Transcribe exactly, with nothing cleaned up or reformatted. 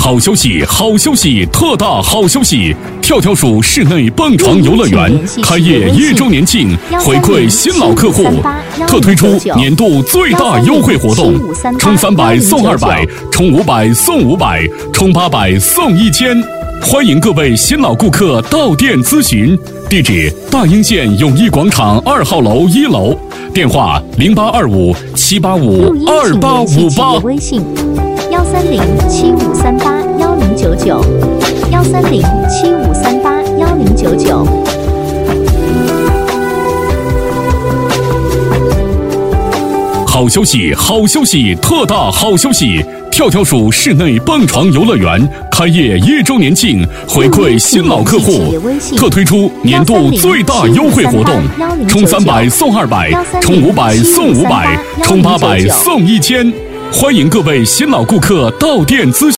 好消息，好消息，特大好消息！跳跳鼠室内蹦床游乐园开业一周年庆，回馈新老客户，特推出年度最大优惠活动：充三百送二百，充五百送五百，充八百送一千。欢迎各位新老顾客到店咨询，地址大英县永义广场二号楼一楼，电话零八二五七八五二八五八。 微信幺三零七五三八幺零九九，幺三零七五三八幺零九九。 好消息，好消息，特大好消息！跳跳鼠室内蹦床游乐园开业一周年庆，回馈新老客户，特推出年度最大优惠活动：充三百送二百，充五百送五百，充八百送一千。欢迎各位新老顾客到店咨询。